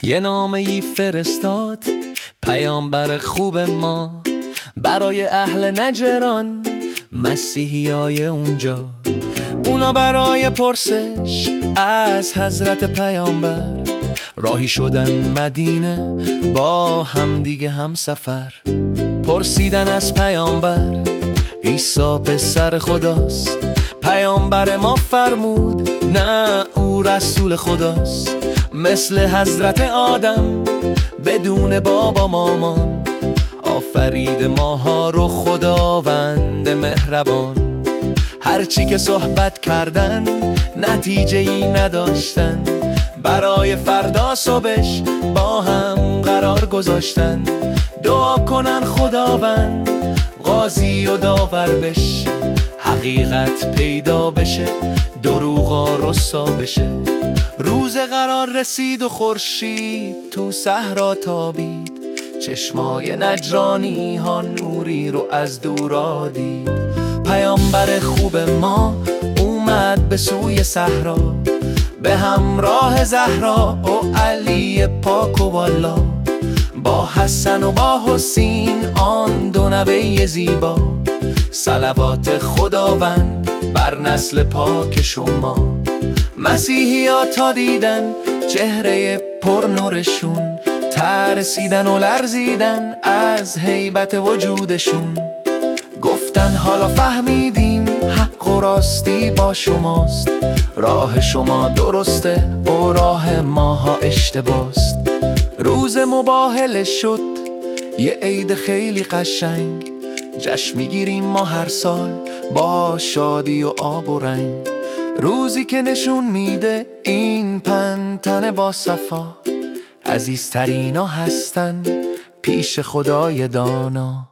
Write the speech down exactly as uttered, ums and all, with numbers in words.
یه نامه‌ای فرستاد پیامبر خوب ما برای اهل نجران، مسیحیای اونجا. اونا برای پرسش از حضرت پیامبر راهی شدن مدینه، با هم دیگه هم سفر. پرسیدن از پیامبر عیسی پسر خداست. پیامبر ما فرمود نه، او رسول خداست. مثل حضرت آدم بدون بابا مامان، آفرید ماها رو خداوند مهربان. هرچی که صحبت کردن نتیجه ای نداشتن، برای فردا صبحش با هم قرار گذاشتن. دعا کنن خداوند قاضی و داور بشه، حقیقت پیدا بشه، دروغا رسوا بشه. روز قرار رسید و خورشید تو صحرا تابید، چشمای نجرانی ها نوری رو از دورا دید. پیامبر خوب ما اومد به سوی صحرا، به همراه زهرا و علی پاک و والا، با حسن و با حسین آن دو نوه زیبا. صلوات خداوند بر نسل پاک شما. مسیحی ها تا دیدن چهره پر نورشون، ترسیدن و لرزیدن از هیبت وجودشون. گفتن حالا فهمیدیم حق و راستی با شماست، راه شما درسته و راه ماها اشتباست. روز مباهله شد یه عید خیلی قشنگ، جشن میگیریم ما هر سال با شادی و آب و رنگ. روزی که نشون میده این پنتن با صفا، عزیزترینا هستن پیش خدای دانا.